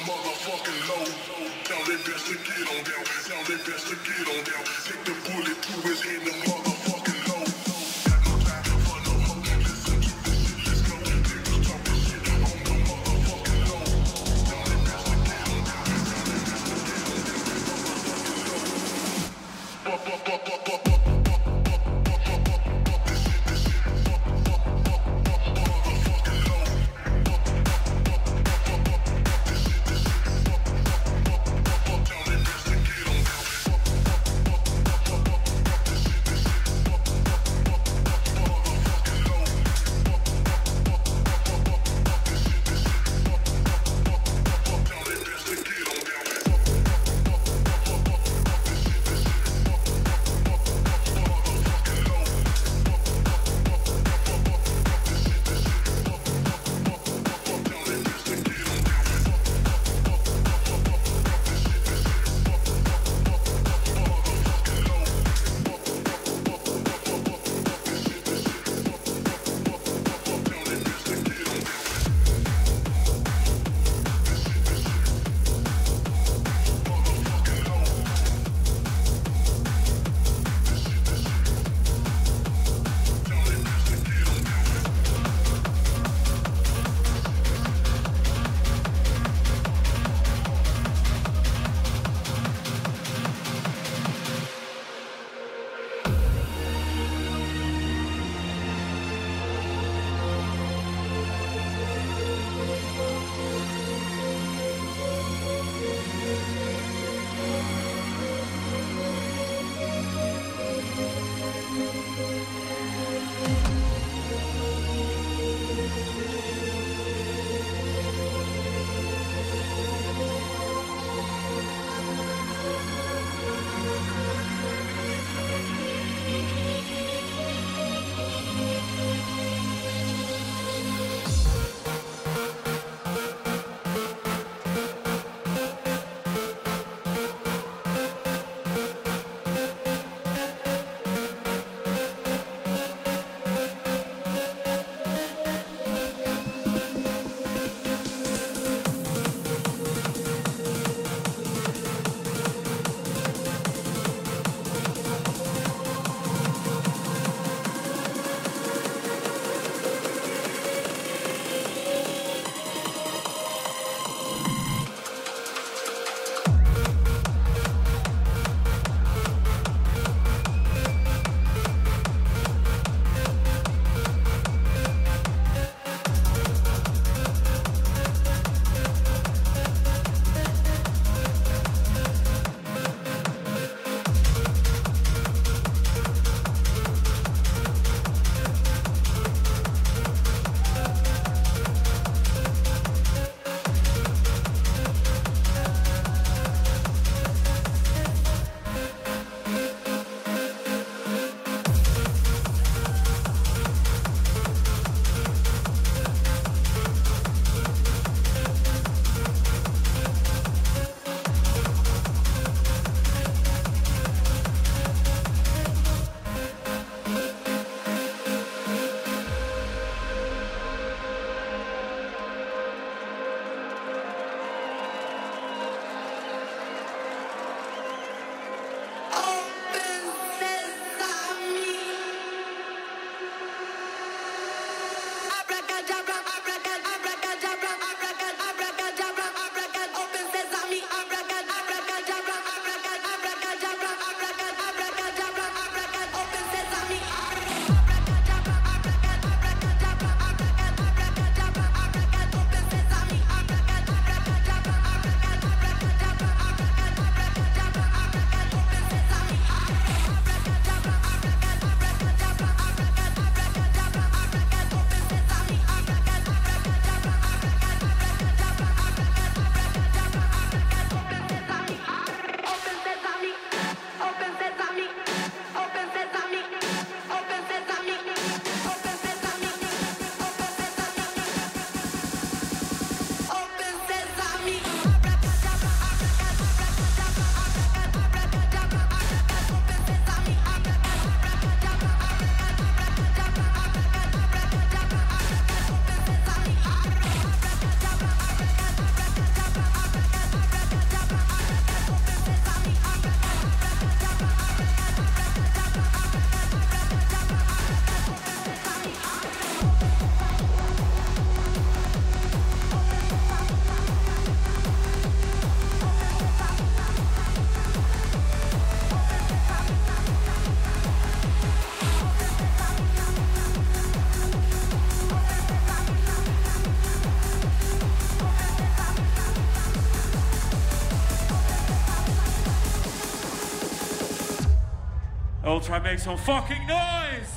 motherfucking low. Tell they best to get on down. Tell they best to get on down. Take the bullet to his head, the motherfucking low. Got no time for no hoe. Listen to this shit, let's go. Niggas talking shit on the motherfucking low. Tell they best to get on down. Tell they best to get on down. Motherfucking low. Ultra, make some fucking noise!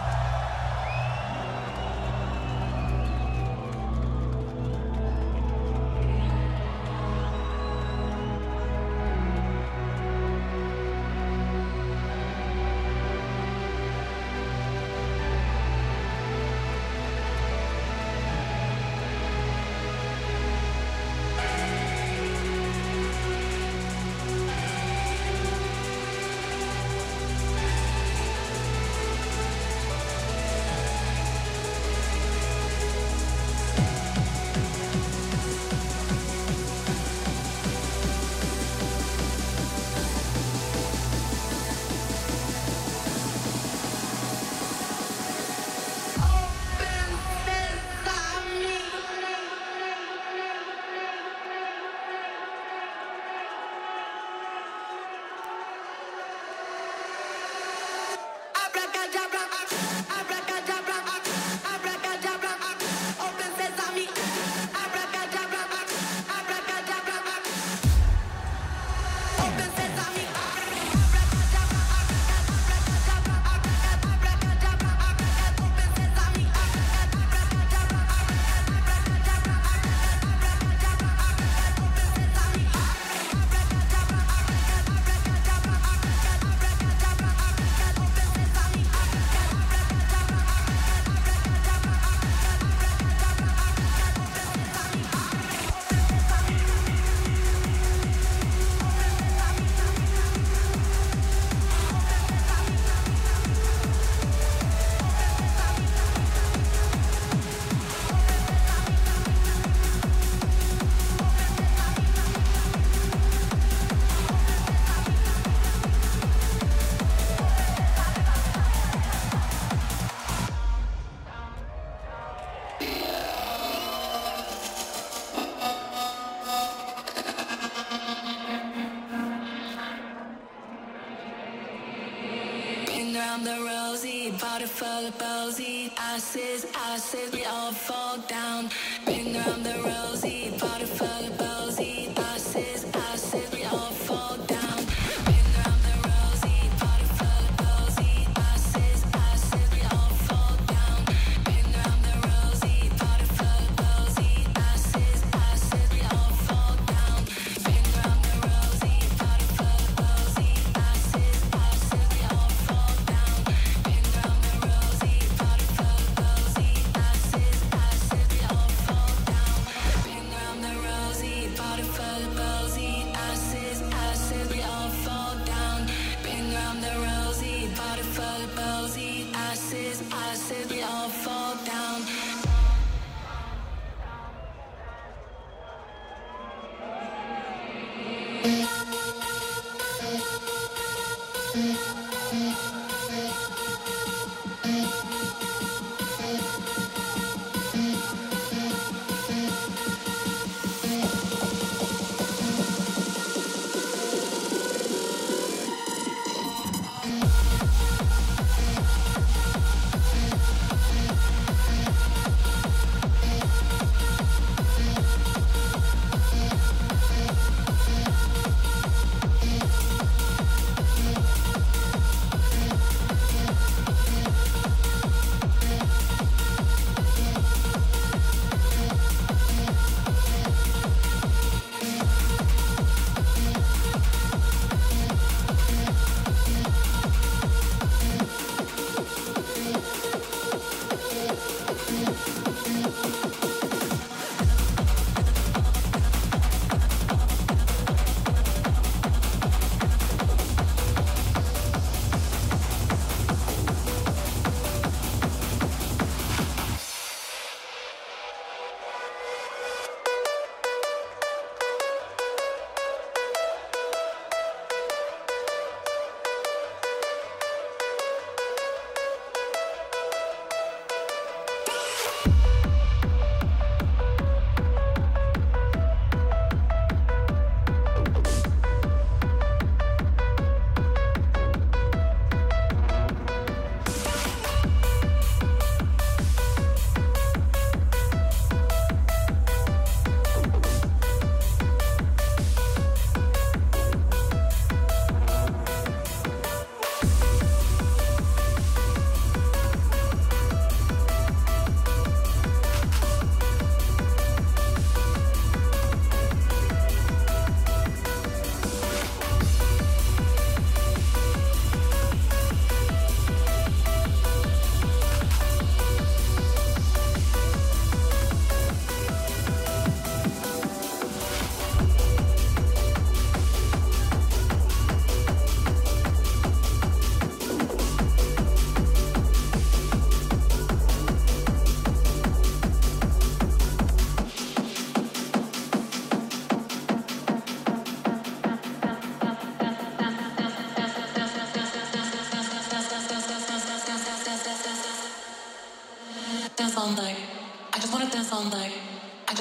Around the rosy, body full of rosy asses, we all fall down. Bring around the rosy, body full of rosy asses, we all fall down. Bring around the rosy, body full of rosy asses, we all fall down. Bring around the rosy, body full of rosy asses, we all fall down. Bring around the rosy, body full of rosy asses, we all fall down. Bring around the rosy, body full of rosy asses, we all fall down. Bring around the rosy, body full of rosy asses, we all fall down. Bring around the rosy, body full of rosy asses, we all fall down.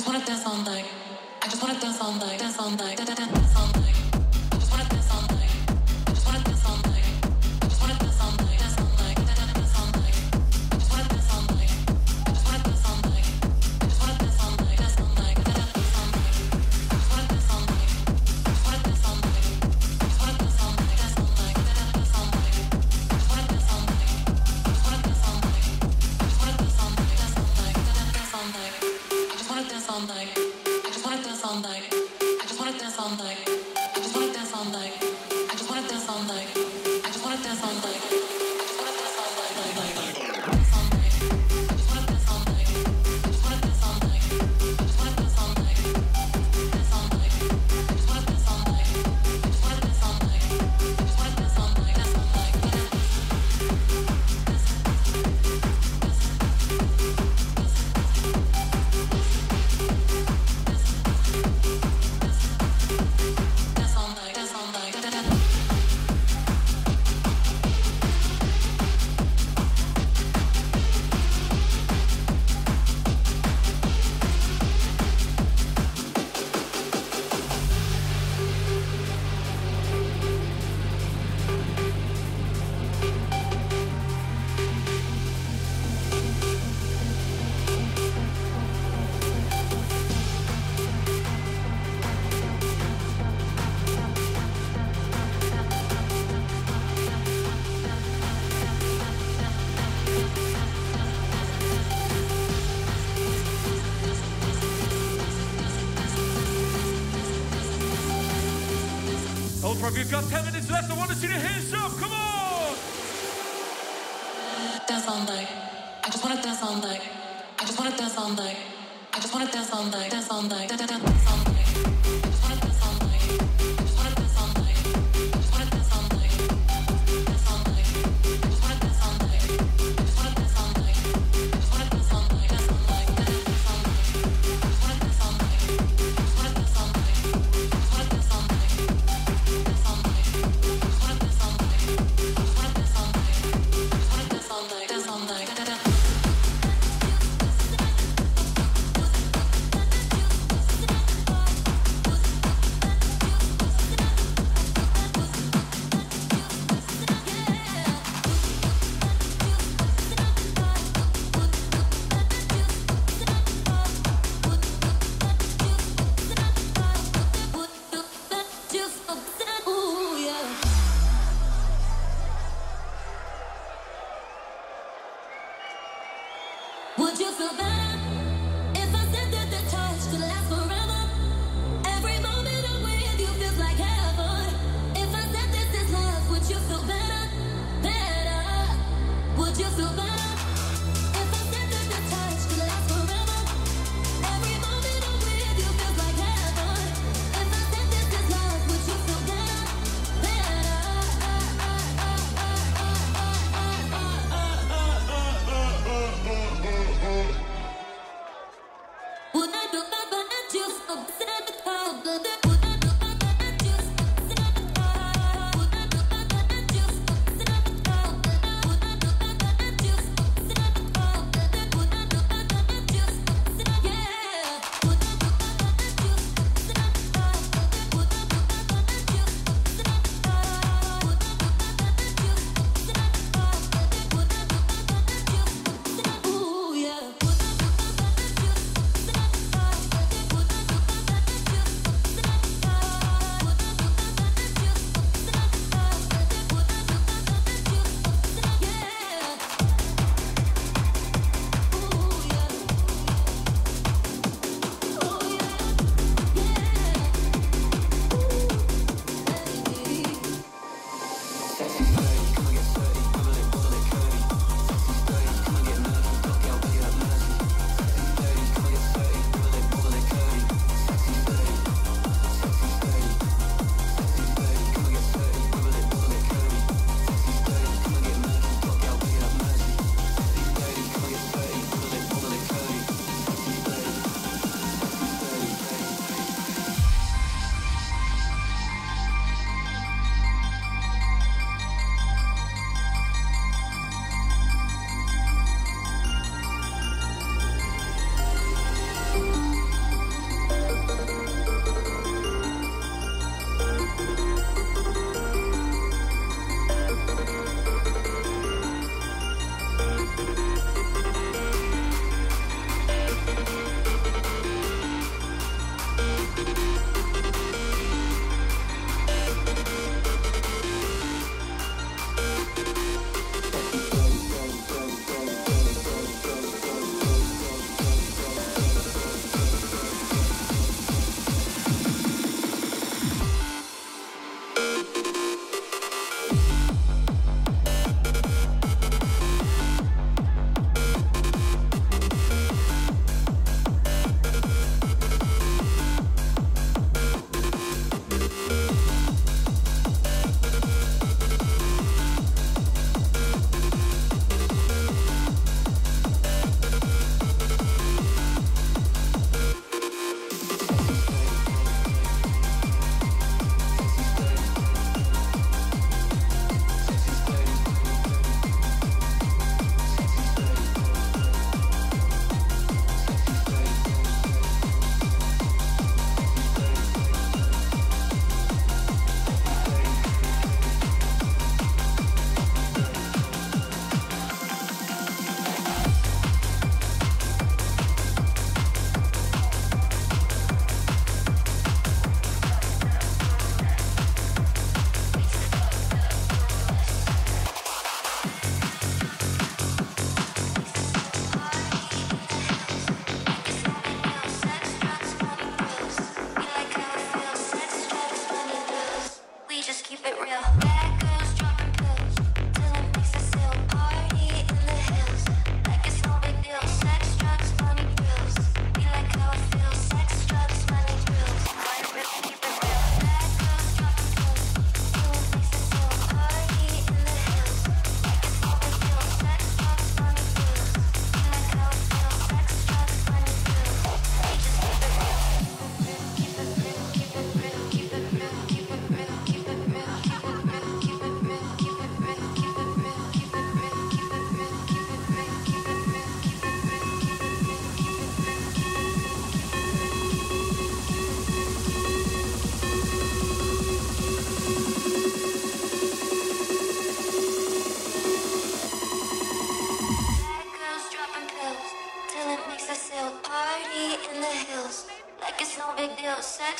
just wanna dance all night. I just wanna dance all night, dance all night, dance all night. I just wanna dance all night. I just wanna dance all night. I just wanna dance all night, dance all night, dance all night. I just wanna dance all night. I just wanna dance all night. I just wanna dance all night, dance all night, dance all night. I just wanna dance all night. I just wanna dance all night. I just wanna dance all night, dance all night, dance all night. I just wanna dance all night. I just wanna dance all night. I just wanna dance all night, dance all night, dance all night. I just wanna dance all night. I just wanna dance all night. I just wanna dance all night. I just wanna dance all night. I just wanna dance all night. I just wanna dance all night. I just wanna dance all night. Dance all night. I just wanna dance all night. I just wanna dance all night. I just wanna dance all night. Dance all night. I just wanna dance all night. I just wanna dance all night. I just wanna dance all night. Dance all night. Ultra, you've got 10 minutes left. I want to see the hands up. Come on! Dance all night. I just wanna dance all night. I just wanna dance all night. I just wanna dance all night. Dance all night. Dance all night. I just wanna dance all night. I just wanna dance all night. I just wanna dance all night. Dance all night. I just wanna dance all night. I just wanna dance all night. I just wanna dance all night. Dance all night. Dance all night. I just wanna dance all night. I just wanna dance all night. I just wanna dance all night. Dance all night. I just wanna dance all night. I just wanna dance all night. I just wanna dance all night. Dance all night.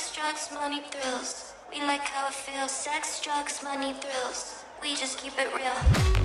Sex, drugs, money, thrills. We like how it feels. Sex, drugs, money, thrills. We just keep it real.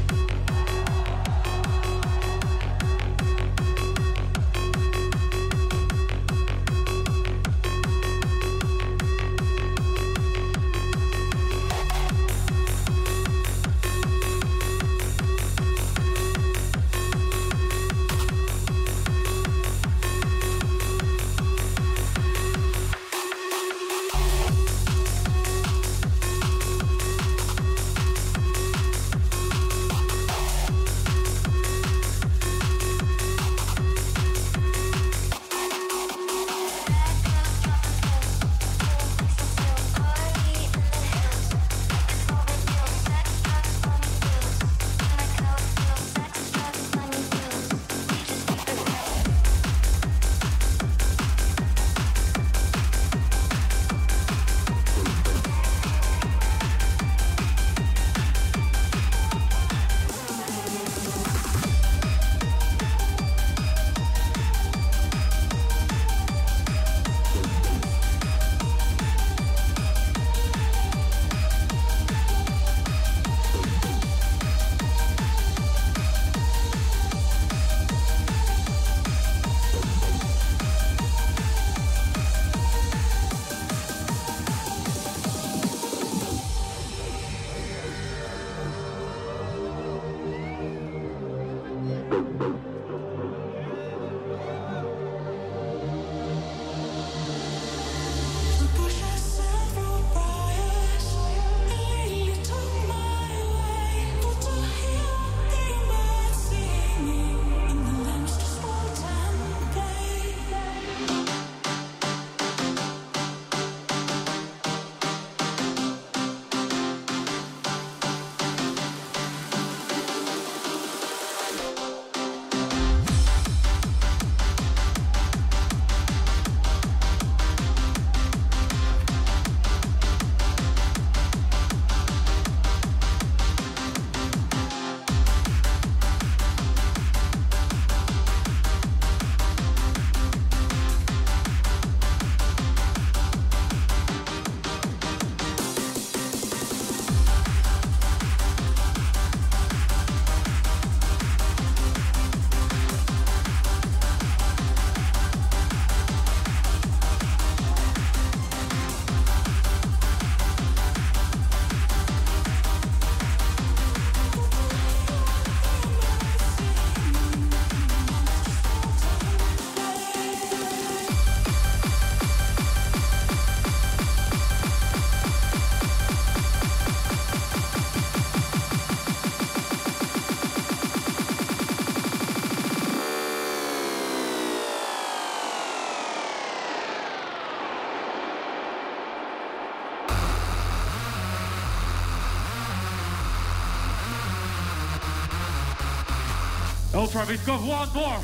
Ultra, we've got one more.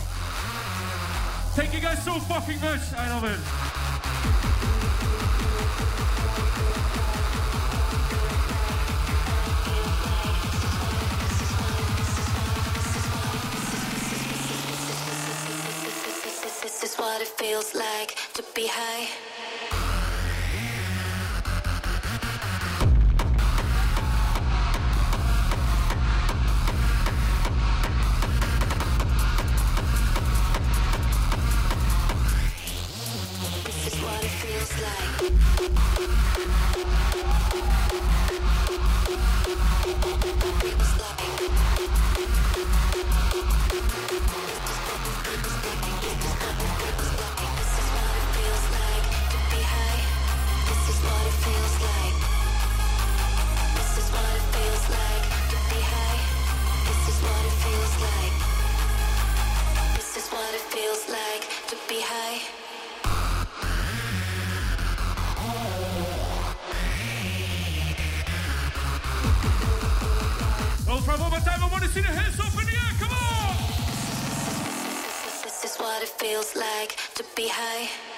Thank you guys so fucking much. I love it. This is what it feels like to be high. Ultra, one more time. I want to see the hands up in the air. Come on! This is what it feels like to be high.